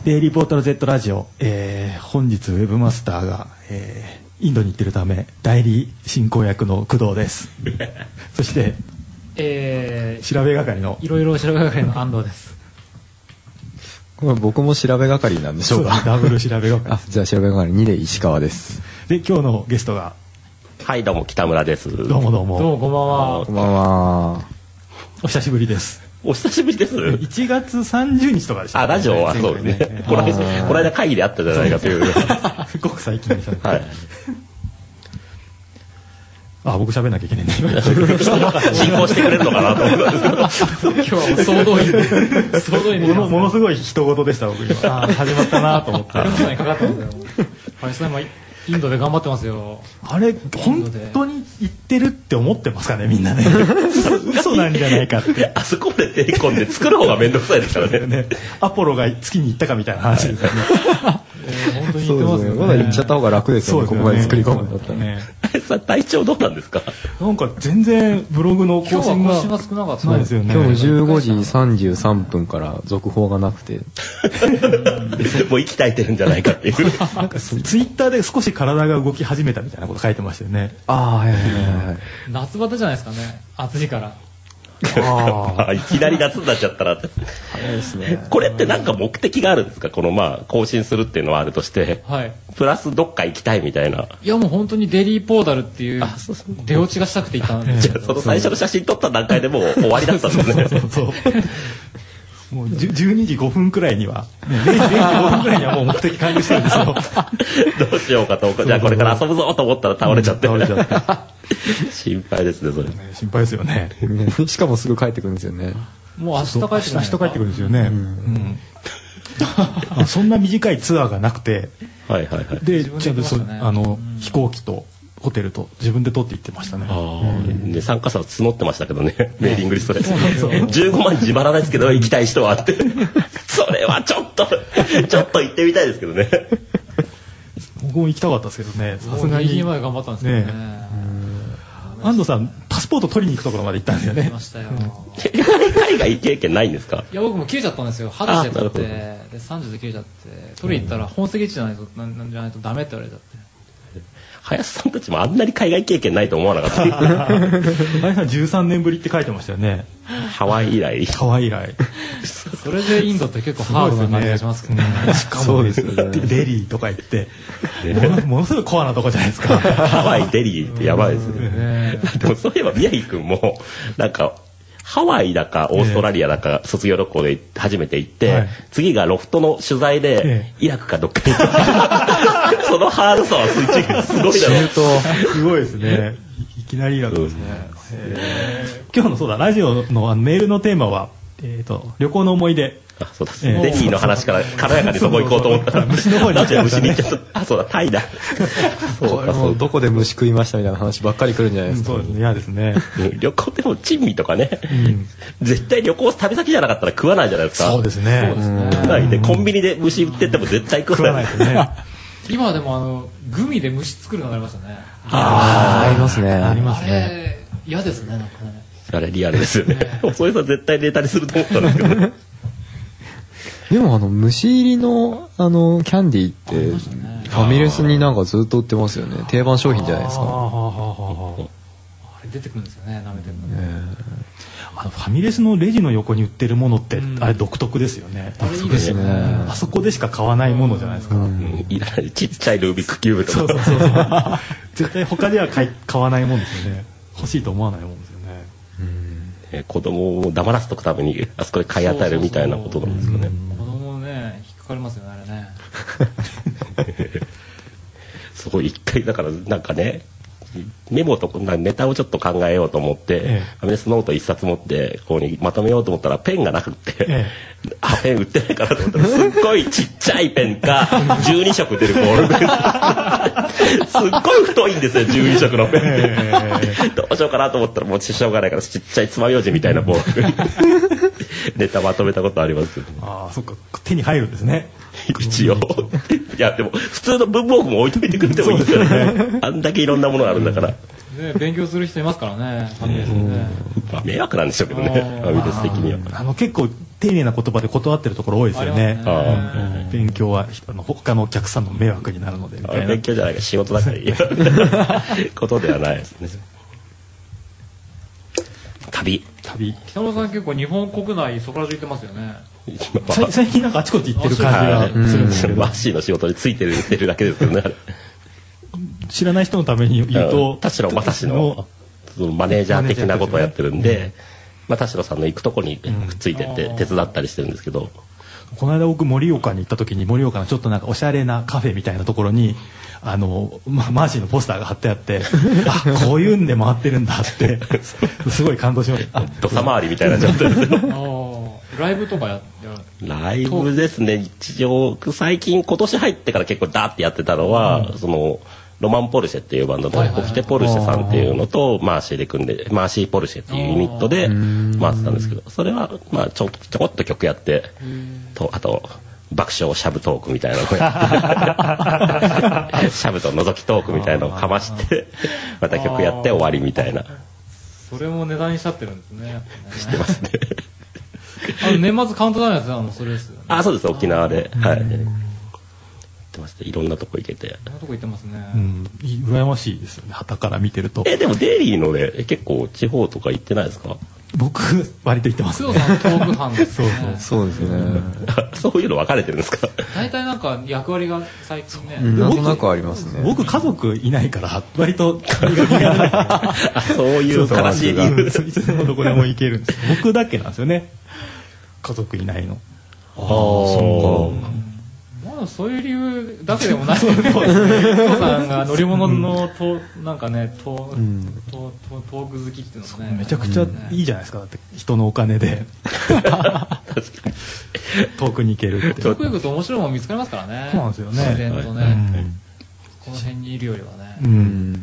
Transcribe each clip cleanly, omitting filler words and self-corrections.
デイリーポータル Z ラジオ、本日ウェブマスターが、インドに行ってるため代理進行役の工藤ですそして、調べ係のいろいろ調べ係の安藤です。 これ僕も調べ係なんでしょうか。 ダブル調べ係あ、じゃあ調べ係2で石川です。 で今日のゲストが、 はい、どうも北村です。 どうもどうもどうもこんばんは。 こんばんは。 お久しぶりです。 お久しぶりです。 1月30日とかでした、 あ、ラジオはそうですね。この間会議であったじゃないかという。 すごく最近でしたね。 はい。 あ、僕喋んなきゃいけないんだ。 進行してくれるのかなと思ったんですけど。 今日は総動員でものすごい人事でした僕今。始まったなと思って。 にかかってますよ。林さん今インドで頑張ってますよ。 あれ本当に言ってるって思ってますかねみんなね。嘘なんじゃないかって。 あそこまで手込んで作る方が面倒くさいですからね。 アポロが月に行ったかみたいな話ですよね。 本当に言ってますよね。 まだ行っちゃった方が楽ですよね。ここまで作り込むんだったらね。 さあ体調どうなんですか。 なんか全然ブログの更新が少なかったですよね。 今日15時33分から続報がなくてもう息絶えてるんじゃないかっていう。 なんかツイッターで少し体が動き始めたみたいなこと書いてましたよね。 ああ、はいはいはい。 夏バテじゃないですかね。暑いから。 いきなり夏になっちゃったらって。 早いですね。 これってなんか目的があるんですか。この更新するっていうのはあるとして、 はい、 プラスどっか行きたいみたいな。 いやもう本当にデリーポータルっていう出落ちがしたくて行ったんで。 じゃあその最初の写真撮った段階でもう終わりだったんですね。 そうもう12時5分くらいには、0時5分くらいにはもう目的完了してるんですよ。 どうしようかと、じゃあこれから遊ぶぞと思ったら倒れちゃって。心配ですねそれ。 心配ですよね。 しかもすぐ帰ってくるんですよね。 もう明日帰ってくるんですよね。そんな短いツアーがなくて、 はいはいはい。 でちゃんと飛行機とホテルと自分で取って行ってましたね。 で参加者は募ってましたけどね、メーリングリストで15万自腹ですけど行きたい人はって。それはちょっと行ってみたいですけどね。 僕も行きたかったですけどね。 さすがにギリギリまで頑張ったんですけどね。 安藤さんパスポート取りに行くところまで行ったんですよね。 行きましたよ。 海外経験ないんですか。 いや僕も切れちゃったんですよ。20歳で取ってで30で切れちゃって取りに行ったら本籍地じゃないとダメって言われちゃって。 林さんたちもあんなに海外経験ないと思わなかった。 林さん13年ぶりって書いてましたよね。 ハワイ以来。 それでインドって結構ハードな感じがしますけどね。 しかもデリーとか行ってものすごいコアなとこじゃないですか。 ハワイデリーってやばいですね。でもそういえば宮城くんもなんかハワイだかオーストラリアだか卒業旅行で初めて行って、次がロフトの取材でイラクかどっかに行ってそのハードさはスイッチすごいだろう。 すごいですね。いきなりイラクですね。今日のそうだラジオのメールのテーマは旅行の思い出。 そうだ、デリーの話から軽やかにそこ行こうと思ったら虫の方に行っちゃった。虫に行っちゃった。そうだ、タイだ。 そうか、どこで虫食いましたみたいな話ばっかり来るんじゃないですか。 そうですね、嫌ですね。 旅行でも珍味とかね、絶対旅行旅先じゃなかったら食わないじゃないですか。 そうですね。 でコンビニで虫売ってても絶対食わないですね。 今でもグミで虫作るのがありましたね。 ありますね。 ありますね。 嫌ですね、なんかね。 あれリアルですよね。そういう人は絶対ネタにすると思ったんですけど。 でも虫入りのキャンディーってファミレスになんかずっと売ってますよね。定番商品じゃないですか。 あれ出てくるんですよね、舐めてるのね。 ファミレスのレジの横に売ってるものってあれ独特ですよね。 あれいいですね。 あそこでしか買わないものじゃないですか。 いらないちっちゃいルービックキューブとか。 そう絶対他では買わないもんですよね。欲しいと思わないもんですよね。 子供を黙らせとくためにあそこで買い与えるみたいなことなんですよね。 子供ね引っかかりますよね、あれね。 そう一回だからなんかねメモとかネタをちょっと考えようと思って、ファミレスノート一冊持ってここにまとめようと思ったらペンがなくって、ペン売ってないかなと思ったらすっごいちっちゃいペンか12色出るボールペンすっごい太いんですよ12色のペン。どうしようかなと思ったらもうしょうがないからちっちゃい爪楊枝みたいなボールペンネタまとめたことありますけど。 ああ、そっか、手に入るんですね。 一応いやでも普通の文房具も置いといてくれてもいいですよね。あんだけいろんなものがあるんだから。 でね、勉強する人いますからね、ファミレスでね。 まあ迷惑なんでしょうけどね、ファミレス的には。 結構丁寧な言葉で断ってるところ多いですよね。勉強は他のお客さんの迷惑になるのでみたいな。 勉強じゃないか仕事だからいいことではないですね。旅。 北村さん結構日本国内そこら中行ってますよね。 最近なんかあちこち行ってる感じがするんですけど。 マッシーの仕事についてるだけですけどね。 知らない人のために言うと、 田代正史のマネージャー的なことをやってるんで、田代さんの行くとこにくっついてって手伝ったりしてるんですけど、 この間僕盛岡に行った時に盛岡のちょっとなんかおしゃれなカフェみたいなところにマーシーのポスターが貼ってあってあこういうんで回ってるんだってすごい感動しました。 土佐回りみたいな状態ですライブとかやライブですね。一応最近今年入ってから結構ダーってやってたのは、そのロマンポルシェっていうバンドでオキテポルシェさんっていうのとマーシーで組んでマーシーポルシェっていうユニットで回ってたんですけど、それはまあちょこっと曲やってあと爆笑シャブトークみたいなのをやってシャブと覗きトークみたいなのをかましてまた曲やって終わりみたいな。 それもネタにしちゃってるんですね。 知ってますね。 年末カウントダウンやつそれですよね。 あ、そうです。沖縄ではい。いろんなとこ行けて。いろんなとこ行ってますね。 羨ましいですよね。旗から見てると。 でもデイリーのね結構地方とか行ってないですか？ 僕割と行ってますね。 工藤さん遠く班ですね。 そうですね。 そういうの分かれてるんですか？ 大体なんか役割が最近ね。 なんとなくありますね。 僕家族いないから割とそういう悲しい理由。 いつでもどこでも行けるんです。僕だけなんですよね。家族いないの。 そうか。 そういう理由だけでもないけど、お父さんが乗り物のなんかねトーク好きっていうのもねめちゃくちゃいいじゃないですか。だって人のお金で遠くに行けるって。 遠く行くと面白いもの見つかりますからね。 そうなんですよね。 自然とね、この辺にいるよりはね。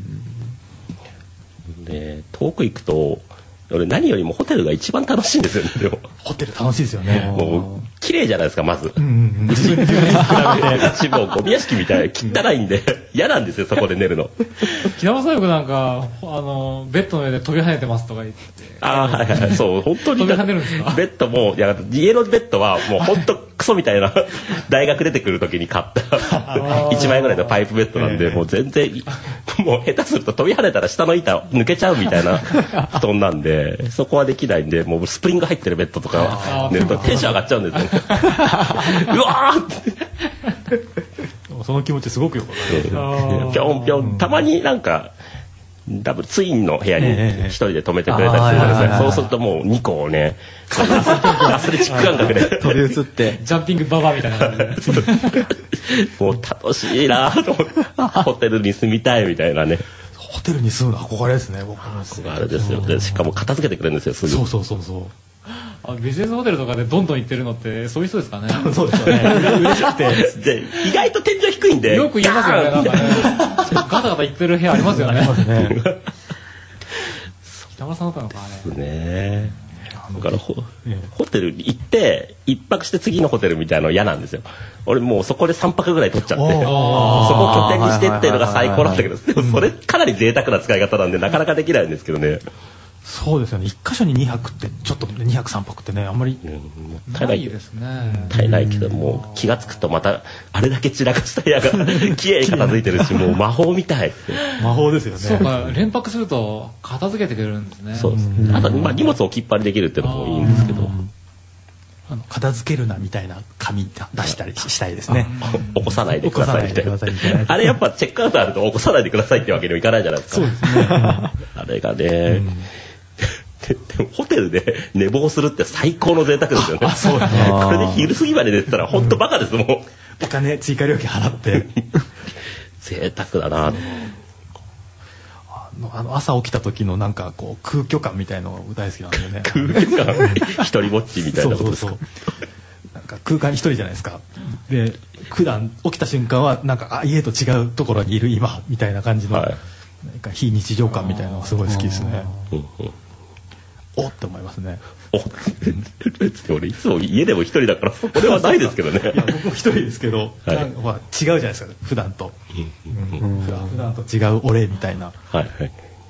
で遠く行くと俺何よりもホテルが一番楽しいんですよね。でもホテル楽しいですよね。 もう綺麗じゃないですかまず。 自分に比べて一番ゴミ屋敷みたい汚いんで嫌なんですよそこで寝るの。 北間さんよくなんかベッドの上で飛び跳ねてますとか言って。 はいはいそう本当に飛び跳ねるんですか？ ベッドも家のベッドはもう本当クソみたいな大学出てくる時に買った1万円ぐらいのパイプベッドなんでもう全然もう下手すると飛び跳ねたら下の板抜けちゃうみたいな布団なんでそこはできないんでもうスプリング入ってるベッドとか寝るとテンション上がっちゃうんですよ。うわーってその気持ちすごくよくわかる。 ぴょんぴょんたまになんかダブルツインの部屋に一人で泊めてくれたりするんですね。そうするともう2個をねアスレチック感覚で飛び移ってジャンピングババアみたいな感じでもう楽しいなと思ってホテルに住みたいみたいなね。 ホテルに住むの憧れですね。僕もあれですよ。でしかも片付けてくれるんですよすぐ。 そうビジネスホテルとかでどんどん行ってるのってそういう人ですかね。 そうですよね。嬉しくてで意外と天井低いんでよく言いますよね。なんかねガタガタ言ってる部屋ありますよね。北村さんだったのかあれね。だからホテルに行って一泊して次のホテルみたいなの嫌なんですよ。俺もうそこで3泊ぐらい取っちゃってそこを拠点にしてっていうのが最高なんだけどでもそれかなり贅沢な使い方なんでなかなかできないんですけどね。 そうですよね。一箇所に2泊ってちょっと2泊3泊ってねあんまりないですね。 足りないけどもう気が付くとまたあれだけ散らかした部屋が綺麗に片付いてるしもう魔法みたい。 魔法ですよね。 そうか連泊すると片付けてくれるんですね。 そうです。あと荷物置きっぱりできるっていうのもいいんですけど片付けるなみたいな紙出したりしたいですね。 起こさないでくださいみたいな。あれやっぱチェックアウトあると起こさないでくださいってわけにもいかないじゃないですか。 そうですね。 あれがねでもホテルで寝坊するって最高の贅沢ですよね。 そうですね。 これで昼過ぎまで寝てたら本当バカですもん。 お金追加料金払って贅沢だな。 朝起きた時のなんかこう空虚感みたいのが大好きなんでね。 空虚感一人ぼっちみたいなことですか。 なんか空間に一人じゃないですか。で普段起きた瞬間はなんか家と違うところにいる今みたいな感じの、なんか非日常感みたいなのがすごい好きですね。おって思いますね。 別に俺いつも家でも一人だから俺はないですけどね。 いや僕も一人ですけど、違うじゃないですか普段と、普段と違う俺みたいな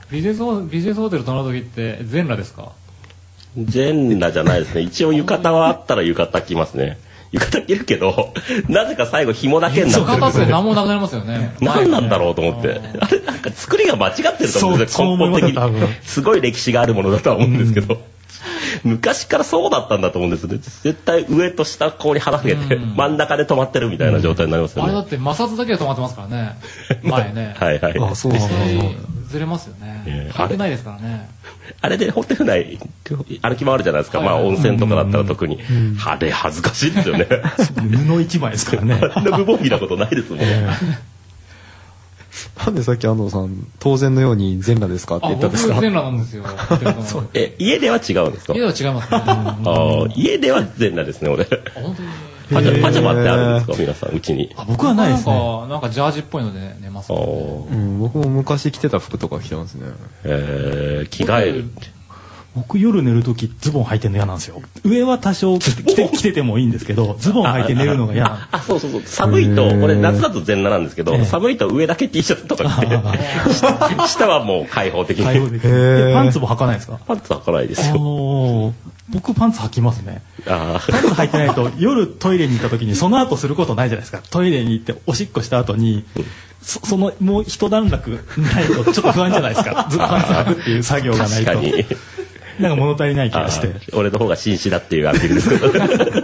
ビジネスホテル泊まる時って全裸ですか？ 全裸じゃないですね。一応浴衣はあったら浴衣着ますね。浴衣着るけど、なぜか最後紐だけになってるんですよ。 浴衣って何もなくなりますよね。 何なんだろうと思って。あれ、なんか作りが間違ってると思うんですよ、根本的に。すごい歴史があるものだとは思うんですけど。昔からそうだったんだと思うんですね。絶対上と下ここに腹上げて、真ん中で止まってるみたいな状態になりますよね。 あれだって摩擦だけで止まってますからね。前ね。 はいはい。 あ、そうなんだ。 ずれますよね。関係ないですからね。 あれでホテル内歩き回るじゃないですか。まあ温泉とかだったら特に。あれ恥ずかしいですよね。 布一枚ですからね。 あんな無防備なことないですもんね。 なんでさっき安藤さん当然のように全裸ですかって言ったんですか？ 僕全裸なんですよ。 家では違うんですか？ 家では違いますね。 家では全裸ですね、俺。 本当に。 パジャマってあるんですか、皆さん、うちに。 僕はないですね。 なんかジャージっぽいので寝ますね。 僕も昔着てた服とか着てますね。 着替える。 僕夜寝るときズボン履いてるの嫌なんですよ。上は多少着ててもいいんんですけど、ズボン履いて寝るのが嫌なんです。 そうそうそう。寒いと、俺夏だと全裸なんですけど、寒いと上だけ T シャツとか着て、下はもう開放的に。 パンツも履かないですか？ パンツ履かないですよ。 僕パンツ履きますね。パンツ履いてないと夜トイレに行った時にその後することないじゃないですか。トイレに行っておしっこした後に、そのもう一段落ないとちょっと不安じゃないですか。ずっとパンツ履くっていう作業がないと。確かに。なんか物足りない気がして。 俺の方が紳士だっていうアピールですけど。な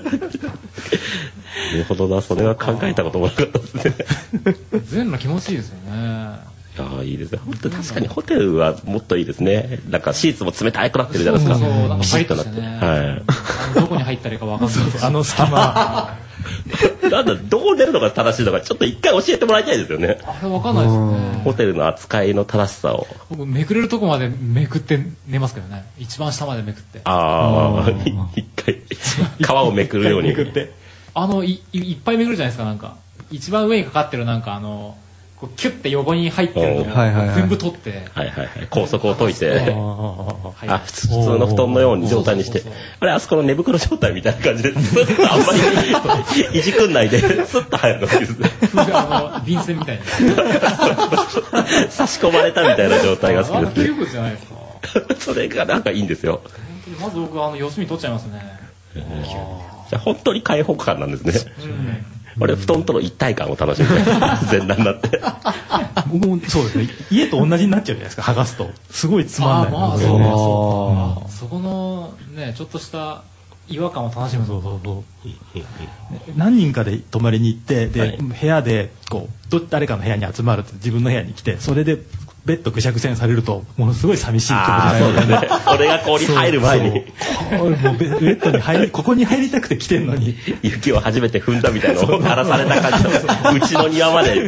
るほどな、それは考えたこともなかったですね。 全裸気持ちいいですよね。 いいですね。確かにホテルはもっといいですね。なんかシーツも冷たくなってるじゃないですか。 そうなんかパリッとしてね。はい。どこに入ったらいいかわかんない。 あの隙間。 なんだ、どう出るのが正しいのかちょっと一回教えてもらいたいですよね。 あれわかんないですよね。 ホテルの扱いの正しさを。僕めくれるとこまでめくって寝ますけどね。一番下までめくって。 一回皮をめくるように。めくって。 いっぱいめくるじゃないですか、なんか。一番上にかかってるなんかこうキュッて横に入ってるのを全部取って、 高速を解いて、普通の布団のように状態にして、あそこの寝袋状態みたいな感じで、スッとあんまりいじくんないで、スッと入るのがいいですね。 便箋みたいな。 差し込まれたみたいな状態が好きですね。 よくじゃないですか。 それがなんかいいんですよ。 まず僕四隅取っちゃいますね。 じゃあ本当に開放感なんですね。俺布団との一体感を楽しみたい。全裸になって。 僕もそうですね。家と同じになっちゃうじゃないですか。剥がすとすごいつまんない。 そこのねちょっとした違和感を楽しむ。 何人かで泊まりに行ってで部屋でこう誰かの部屋に集まると自分の部屋に来てそれでベッドぐしゃぐしゃにされるとものすごい寂しい気持ちになるので、 俺がここに入る前にもうベッドにここに入りたくて来てるのに雪を初めて踏んだみたいなのを荒らされた感じのうちの庭まで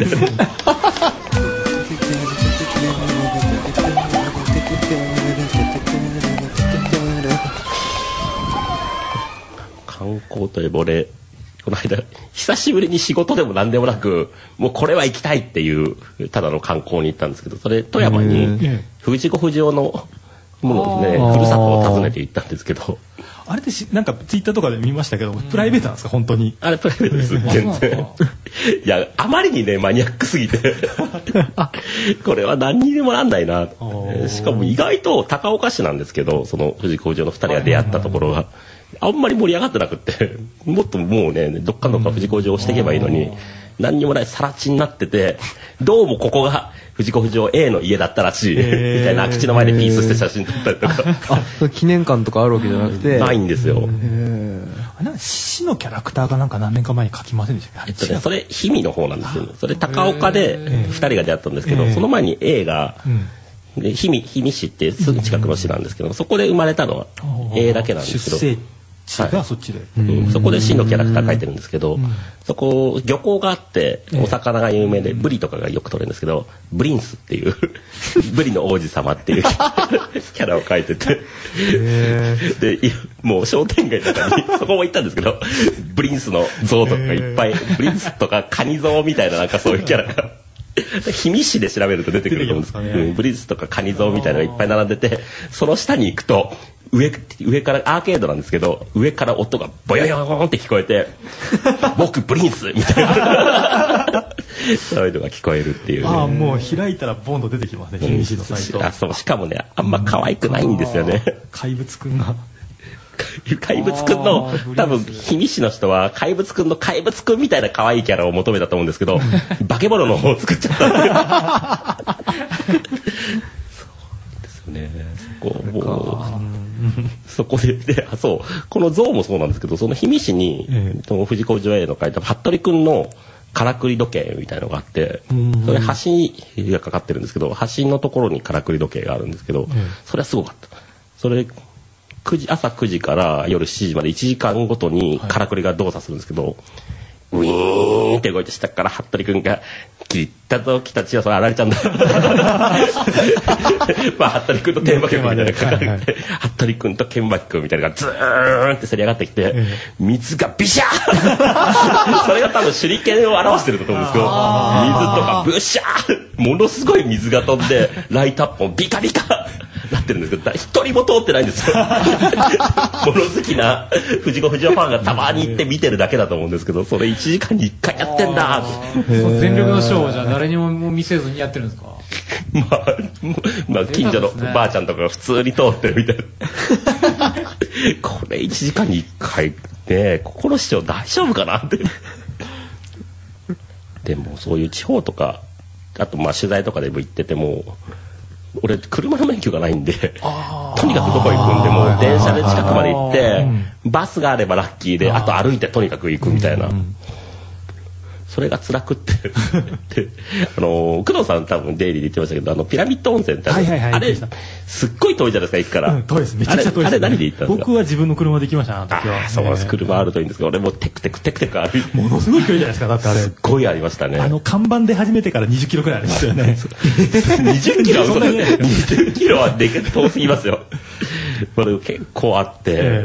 観光といえば俺この間久しぶりに仕事でも何でもなくもうこれは行きたいっていうただの観光に行ったんですけどそれ富山に藤子不二雄のものねふるさとを訪ねて行ったんですけどあれってなんかツイッターとかで見ましたけどプライベートなんですか本当にあれプライベートです全然いやあまりにねマニアックすぎてこれは何にでもなんないなしかも意外と高岡市なんですけどその藤子不二雄の2人が出会ったところがあんまり盛り上がってなくってもっともうねどっかの藤子不二雄をしていけばいいのに何にもない更地になっててどうもここが藤子不二雄 A の家だったらしいみたいな空き地の前でピースして写真撮ったりとか記念館とかあるわけじゃなくてないんですよ。 市のキャラクターがなんか何年か前に書きませんでしたっけ？ それ氷見の方なんですよ。それ高岡で2人が出会ったんですけどその前に A が氷見市ってすぐ近くの市なんですけどそこで生まれたのは A だけなんですけどがそっちで、 そこで市のキャラクター描いてるんですけど、そこ漁港があってお魚が有名でブリとかがよく取れるんですけどブリンスっていうブリの王子様っていうキャラを描いててでもう商店街とかにそこも行ったんですけどブリンスの像とかがいっぱいブリンスとかカニ像みたいななんかそういうキャラが氷見市で調べると出てくると思うんです、ブリンスとかカニ像みたいなのがいっぱい並んでてその下に行くと上からアーケードなんですけど上から音がボヨヨーンって聞こえて僕ブリンスみたいなそういうのが聞こえるっていう、ね、 ああ、もう開いたらボンと出てきますね、氷見市のサイト。 そう、しかもね、あんま可愛くないんですよね。 怪物くんが。 怪物くんの、多分、氷見市の人は、怪物くんの怪物くんみたいな可愛いキャラを求めたと思うんですけど、化け物の方を作っちゃった。そうですよね。そこで、そう、この像もそうなんですけど、その氷見市に、藤子不二雄の書いた服部くんのからくり時計みたいのがあって、それ橋がかかってるんですけど、橋のところにからくり時計があるんですけど、それはすごかった。それ朝9時から夜7時まで1時間ごとにからくりが動作するんですけど、ウィーンって動いて下から服部くんが切ったぞ来たちはそれあられちゃうんだ。まあ服部くんと天馬曲みたいなのがかかって、服部くんと剣巻くんみたいなのがズーンってせり上がってきて、水がビシャーそれが多分手裏剣を表してると思うんですけど、水とかブシャーものすごい水が飛んでライトアップもビカビカなってるんですけど、一人も通ってないんですよ。物好きな藤子不二雄ファンがたまに行って見てるだけだと思うんですけど、それ1時間に1回やってんだ全力のショーをじゃあ誰にも見せずにやってるんですか？ まあ近所のばあちゃんとかが普通に通ってるみたいな。これ1時間に1回ね、ここの市長大丈夫かなって。でもそういう地方とか、あとまあ取材とかでも行ってても、俺車の免許がないんで、とにかくどこ行くんでも電車で近くまで行って、バスがあればラッキーで、あと歩いてとにかく行くみたいな。それが辛くって工藤さん多分デイリーで言ってましたけど、ピラミッド温泉ってあれすっごい遠いじゃないですか、駅から。 遠いです、めちゃくちゃ遠いです。 あれ何で行ったんですか？ 僕は自分の車で行きました、あの時は。 そうです、車あるといいんですけど、俺もテクテク歩いて、 ものすごい距離じゃないですか、だってあれ。 すっごいありましたね。 看板で始めてから20キロくらいありますよね。 20キロは20キロは遠すぎますよ。これ結構あって、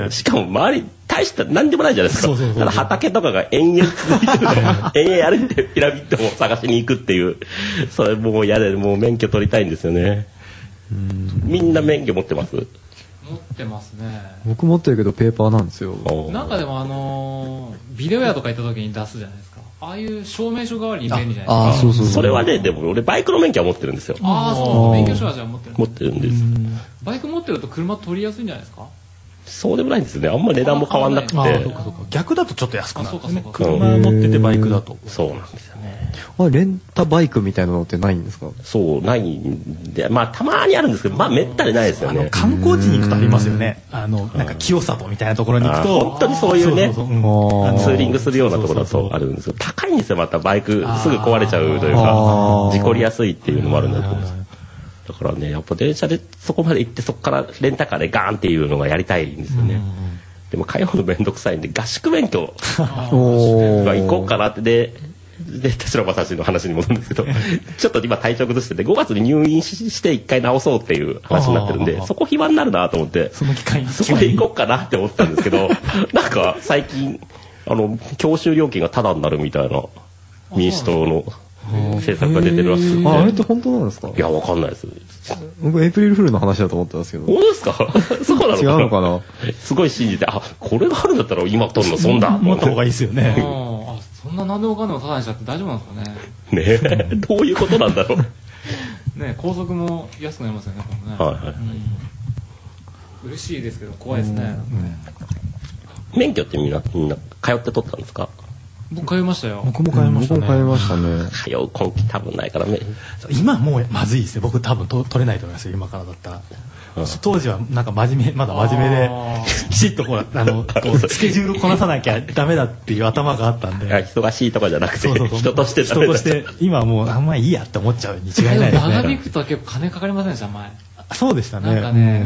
しかも周り大した何でもないじゃないですか。畑とかが延々続いてるの延々歩いてピラミッドを探しに行くっていう、それもう嫌で、もう免許取りたいんですよね。みんな免許持ってます？ 持ってますね。 僕持ってるけどペーパーなんですよ。 なんかでもビデオ屋とか行った時に出すじゃないですか。ああいう証明書代わりに便利じゃないですか。 そうそれはね、でも俺バイクの免許は持ってるんですよ。 そう免許証はじゃあ持ってる。 持ってるんです。 バイク持ってると車取りやすいんじゃないですか？ そうでもないんですよね。あんまり値段も変わんなくて。 逆だとちょっと安くなるんですね。車持っててバイクだと。 そうなんですよね。 レンタバイクみたいなのってないんですか？ そう、ないんで、まあたまにあるんですけど、まあめったにないですよね。 観光地に行くとありますよね。なんか清里みたいなところに行くと、 本当にそういうね、ツーリングするようなところだとあるんですけど、高いんですよ、またバイクすぐ壊れちゃうというか、事故りやすいっていうのもあるんだと思います。だからね、やっぱ電車でそこまで行って、そこからレンタカーでガーンっていうのがやりたいんですよね。でも通うのめんどくさいんで、合宿免許は行こうかなって。で田代正史の話に戻るんですけど、ちょっと今体調崩してて5月に入院して1回治そうっていう話になってるんで、そこ暇になるなと思って、その機会にそこで行こうかなって思ったんですけど、なんか最近教習料金がタダになるみたいな民主党の政策が出てるらしくて。 あれって本当なんですか？ いや、わかんないです。 僕エイプリルフールの話だと思ったんですけど。 本当ですか？そうなのかな？ 違うのかな？ すごい信じて、これがあるんだったら今取るの損だ。 持った方がいいですよね。 そんな何でもかんでもタダにしちゃって大丈夫なんですかね。 ねえ、どういうことなんだろう。 ね、高速も安くなりますよね、 はいはい。 嬉しいですけど怖いですね。 免許ってみんな通って取ったんですか？ 僕通いましたよ。 僕も通いましたね。 通う根気多分ないからね。 今もうまずいですね。僕多分取れないと思いますよ、今からだったら。当時はなんかまだ真面目できちっとスケジュールこなさなきゃダメだっていう頭があったんで。 忙しいとかじゃなくて人としてダメだ。 人として今はもうあんまりいいやって思っちゃうに違いないですね。 長引くと結構金かかりませんでした前。 そうでしたね。 なんかね、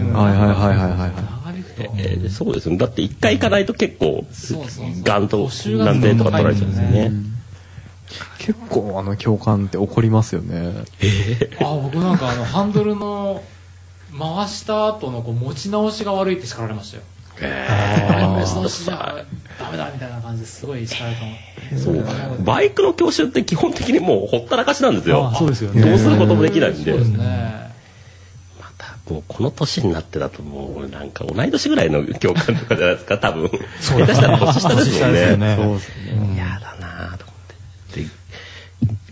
そうですね。だって一回行かないと結構ガンと何千円とか取られちゃうんですよね。 結構共感って起こりますよね。 僕なんかハンドルの回した後の持ち直しが悪いって叱られましたよ。持ち直しじゃダメだみたいな感じですごい叱られたの。 そう。バイクの教習って基本的にもうほったらかしなんですよ。 そうですよね。 どうすることもできないんで。 そうですね。 もうこの年になってだともうなんか同い年ぐらいの教官とかじゃないですか、多分。下手したら年下ですもんね。そうですね。嫌だなと思って。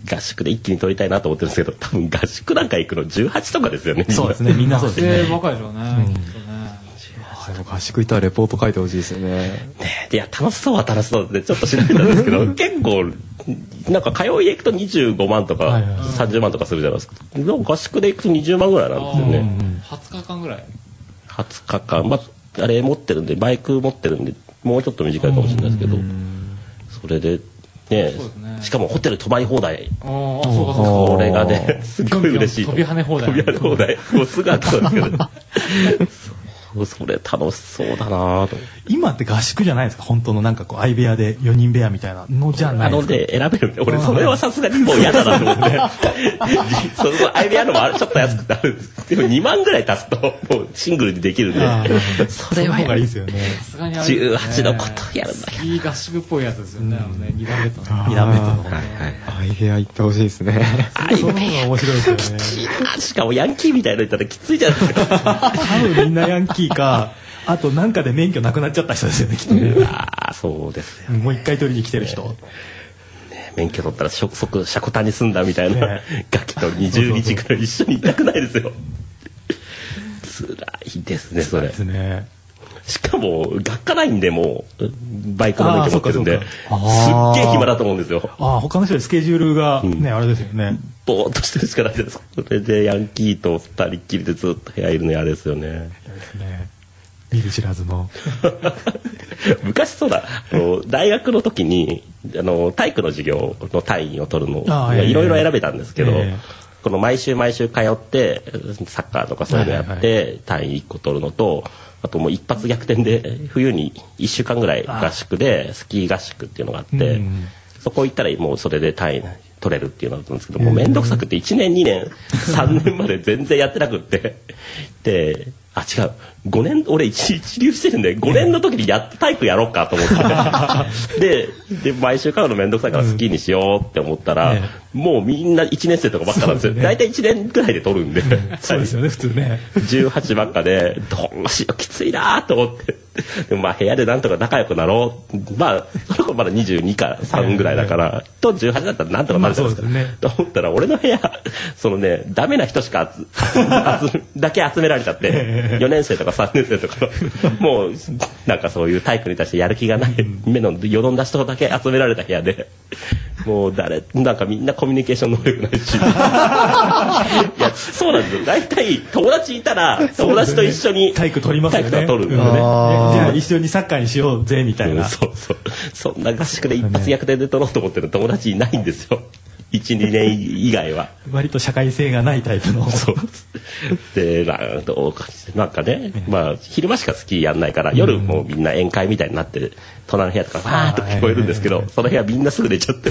合宿で一気に撮りたいなと思ってるんですけど、多分合宿なんか行くの18とかですよね。 そうですね、みんなそうですね。 ばかりでしょうね。 合宿行ったらレポート書いてほしいですよね。 いや楽しそうは楽しそうでちょっと調べたんですけど結構なんか通いで行くと25万とか30万とかするじゃないですか。でも合宿で行くと20万ぐらいなんですよね。 20日間ぐらい。 20日間、まあ、あれ持ってるんでバイク持ってるんでもうちょっと短いかもしれないですけど、それでね、しかもホテル泊まり放題。これがねすごい嬉しい。 飛び跳ね放題。 飛び跳ね放題。もうすぐ開くんですけど。それ楽しそうだなと。 今って合宿じゃないですか、本当のなんかこう相部屋で4人部屋みたいなのじゃないですか。 で選べるんで、俺それはさすがにもう嫌だなと思ってその相部屋のもちょっと安くなるんですけど2万ぐらい足すともうシングルにできるんでそれは方がいいですよね。 さすがに 18のことやるんだいい合宿っぽいやつですよね。2段ベッドの 2段ベッドの相部屋行ってほしいですね。 その方が面白いですよね。 しかもヤンキーみたいなの言ったらきついじゃないですか。 多分みんなヤンキーか、あとなんかで免許なくなっちゃった人ですよね、きっとね。 そうですよ。 もう一回取りに来てる人。 免許取ったら即シャコタンに住んだみたいなガキと20日くらい一緒にいたくないですよ。辛いですねそれ。 ですね。 しかも学科ないんでもうバイクの免許持ってるんですっげえ暇だと思うんですよ。 他の人でスケジュールがね、あれですよね。 ぼーっとしてるしかないじゃないですか。それでヤンキーと二人っきりでずっと部屋いるの嫌ですよね。 見る知らずの昔そうだ大学の時に体育の授業の単位を取るのいろいろ選べたんですけど、この毎週通ってサッカーとかそういうのやって単位1個取るのと、あともう一発逆転で冬に1週間ぐらい合宿でスキー合宿っていうのがあって、そこ行ったらもうそれで単位取れるっていうのだったんですけど、もう面倒くさくて1年2年3年まで全然やってなくってで違う5年俺一流してるんで5年の時にやっと体育やろうかと思ってで毎週買うの面倒くさいからスキーにしようって思ったら、もうみんな1年生とかばっかなんですよ。大体1年ぐらいで取るんでそうですよね普通ね。 18ばっかでどうしようきついなと思ってでもまあ部屋でなんとか仲良くなろう、まあその子まだ22か3ぐらいだからと18だったらなんとかなるじゃないですか、と思ったら俺の部屋そのねダメな人しかだけ集められちゃって4年生とか3年生とかもうなんかそういう体育に対してやる気がない目のよどんだ人だけ集められた部屋で、もうなんかみんなコミュニケーション能力ないしいやそうなんですよ。大体友達いたら友達と一緒に体育取りますよね。 体育取るんでね、 じゃあ一緒にサッカーにしようぜみたいな、 そんな合宿で一発逆転で取ろうと思ってる友達いないんですよ。1,2 年以外は割と社会性がないタイプの。 そうでなんかね、まあ昼間しかスキーやんないから夜もうみんな宴会みたいになって隣の部屋とかわーっと聞こえるんですけど、その部屋みんなすぐ寝ちゃって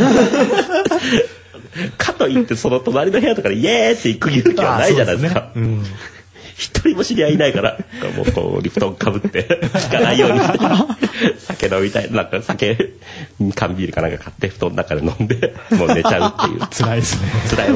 かといってその隣の部屋とかでイエーって行く勇気はないじゃないですか。一人も知り合いいないからもうこうリフトンかぶって聞かないようにして酒飲みたいなんか酒缶ビールかなんか買って布団の中で飲んでもう寝ちゃうっていう辛いですね。 辛い。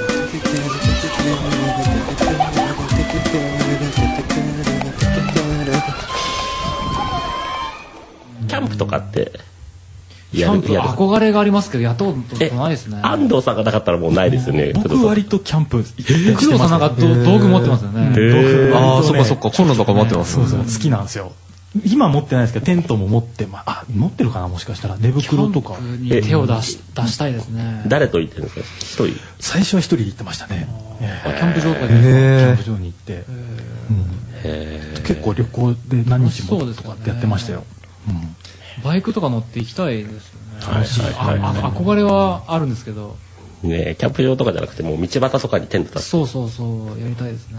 キャンプとかってキャンプ憧れがありますけどやったことないですね。 安藤さんがなかったらもうないですよね。 僕割とキャンプ工藤さんなんか道具持ってますよね。 ああそっかそっか、コンロとか持ってます。 そう好きなんですよ。今持ってないですけどテントも持って持ってるかな、もしかしたら寝袋とか。 キャンプに手を出したいですね。 誰と行ってるんですか？一人？ 最初は一人で行ってましたね。 キャンプ場とかキャンプ場に行って結構旅行で何日もとかってやってましたよ。 バイクとか乗って行きたいですよね。憧れはあるんですけどね、キャンプ場とかじゃなくてもう道端とかにテント立てて。 そうやりたいですね。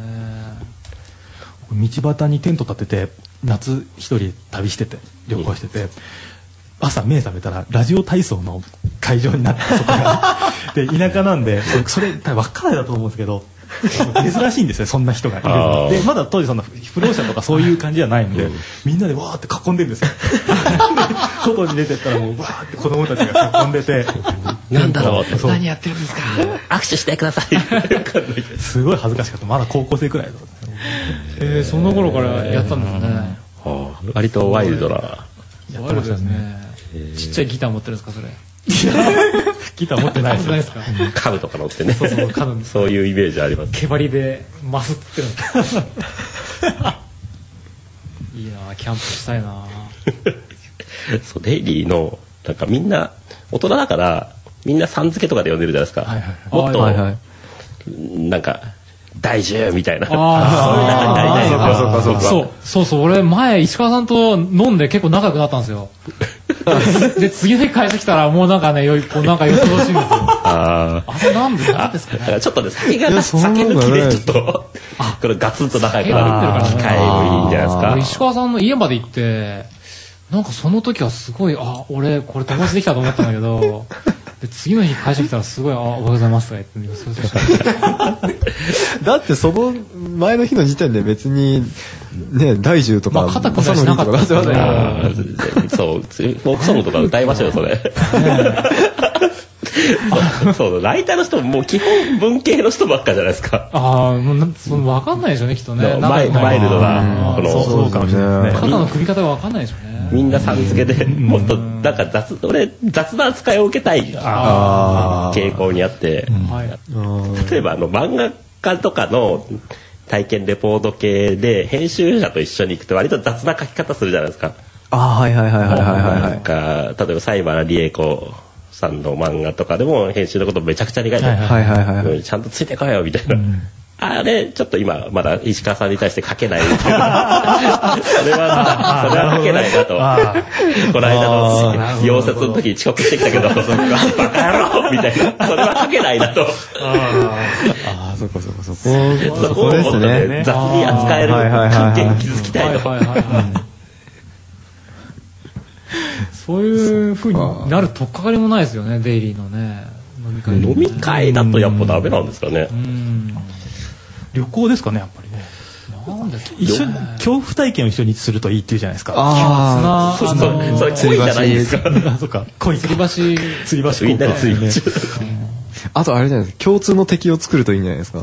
道端にテント立てて夏一人旅してて旅行してて、朝目覚めたらラジオ体操の会場になって、そこがで田舎なんでそれ稚内だと思うんですけど珍しいんですよ、そんな人がいるので。まだ当時そんな不老者とかそういう感じじゃないんで、みんなでわーって囲んでるんですよ外に出てったらもうわーって子供たちが囲んでてなんだろうって何やってるんですか握手してくださいすごい恥ずかしかった。まだ高校生くらいだった。 そんな頃からやったんですね。 割とワイルドな。 やってましたね。ちっちゃいギター持ってるんですかそれ？ ギター持ってないですか。 カブとか乗ってね。 そうそう、カブ。 そういうイメージあります。 毛張りでマスってるいいな、キャンプしたいな。 そう、デイリーの、なんかみんな、大人だから、みんなさん付けとかで呼んでるじゃないですか。 はいはいもっと、 はいはい。 なんか、大獣みたいな。 ああ、 そういう中になりたいよ。 そう、俺前石川さんと飲んで結構仲良くなったんですよ。で、次の日会社来たらもうなんかね、こうなんかよそよしいんですよ。あれなんですかね。 ちょっとね、酒抜きでちょっと、これガツンと仲良くなる機会もいいんじゃないですか。 石川さんの家まで行って、なんかその時はすごい、俺これ友達できたと思ったんだけど、で次の日会社来たらすごい、おはようございますとか言って、 だってその前の日の時点で別に、ね、大獣とか、 肩組んだりしなかったですよね。 そう、フォークソングとか歌いましょうよ、それ。そう、ライターの人ももう基本文系の人ばっかじゃないですか。 もう分かんないでしょうね、きっとね。 マイルドな、この、 そうかもしれないですね。 肩の組み方が分かんないでしょうね。 みんなさん付けで、もっと、なんか俺、雑な扱いを受けたい傾向にあって、例えば漫画家とかの体験レポート系で、編集者と一緒に行くと割と雑な書き方するじゃないですか。 はいはいはいはいはいはい。 なんか、例えば西原理恵子さんの漫画とかでも編集のことめちゃくちゃ苦いじゃないちゃんとついてこいよみたいな。あれちょっと今まだ石川さんに対して書けないみたいな。それは書けないなと。この間の溶接の時に遅刻してきたけど、バカ野郎みたいな。それは書けないなと。 そこそこをもっとね雑に扱える関係に築きたいと。 そういう風になるとっかかりもないですよね、デイリーのね。 飲み会だとやっぱダメなんですかね。 旅行ですかね、やっぱりね。 なんですか、 一緒に恐怖体験を一緒にするといいっていうじゃないですか。 それ恋じゃないですか。 そうか、恋。 吊り橋みんなでついて。 あとあれじゃないですか、共通の敵を作るといいんじゃないですか。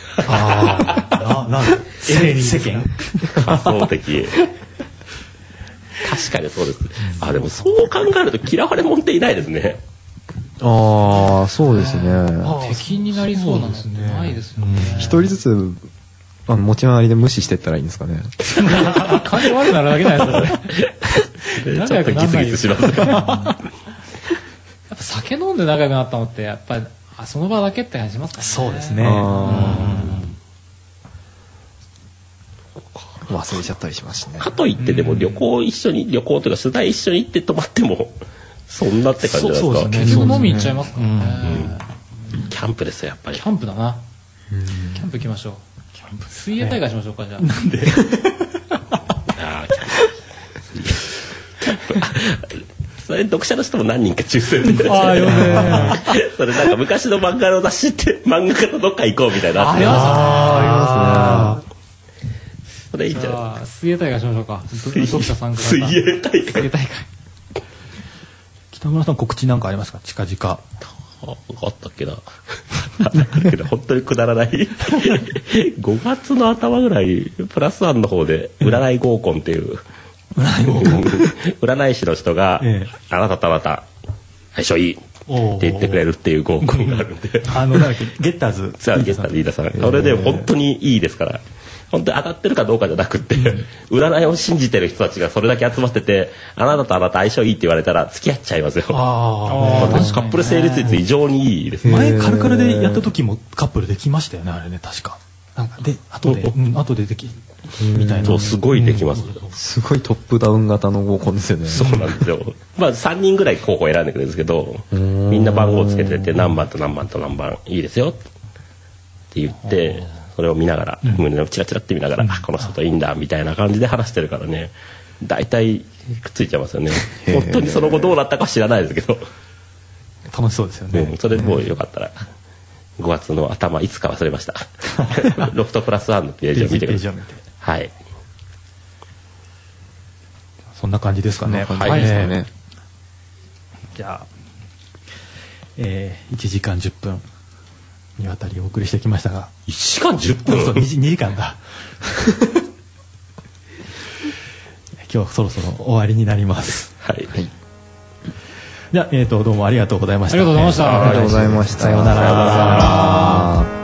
世間仮想敵。確かにそうです。でもそう考えると嫌われ者っていないですね。 そうですね。 敵になりそうなのってないですよね。 一人ずつ持ち回りで無視してったらいいんですかね。 感じ悪くなるだけじゃないですか。 ちょっとギスギスしますね。 やっぱ酒飲んで仲良くなったのってやっぱりその場だけって感じしますかね。 そうですね。 忘れちゃったりしますね。 かといってでも旅行というか取材一緒に行って泊まってもそんなって感じじゃないですか。 結局飲み行っちゃいますからね。 キャンプですよやっぱり。 キャンプだな。キャンプ行きましょう。水泳大会しましょうか、じゃあ。なんで？ それ読者の人も何人か抽選で。それなんか昔の漫画の雑誌って漫画家とどっか行こうみたいな。 ありますね。 それいいんじゃない。 水泳大会しましょうか。読者参加型。 水泳大会。 北村さん告知なんかありますか？近々。 あったっけな。本当にくだらない。5月の頭ぐらいプラスワンの方で占い合コンっていう占い師の人があなたとあなた相性いいって言ってくれるっていう合コンがあるんで。 なんだっけ、ゲッターズ。 ゲッターズ飯田さん。それで本当にいいですから。本当に当たってるかどうかじゃなくって占いを信じてる人たちがそれだけ集まってて、あなたとあなた相性いいって言われたら付き合っちゃいますよ。カップル成立率異常にいいです。 前カルカルでやった時もカップルできましたよね、あれね、確か。なんかで後でできみたいな。 そう、すごいできます。 すごいトップダウン型の合コンですよね。 そうなんですよ。まあ3人ぐらい候補選んでくれるんですけど、みんな番号つけてて何番と何番と何番いいですよって言って、それを見ながら胸をチラチラって見ながら、この人といいんだみたいな感じで話してるからね、大体くっついちゃいますよね。本当にその後どうなったか知らないですけど、 楽しそうですよね。 それでもうよかったら5月の頭いつか忘れました。ロフトプラスワンのページを見てください。はい。 そんな感じですかね。 はい。 じゃあ1時間10分にわたりお送りしてきましたが。 1時間10分？ そう、2時間だ。今日そろそろ終わりになります。 はい。 じゃあ、どうもありがとうございました。 ありがとうございました。 ありがとうございました。 さようなら。 さようなら。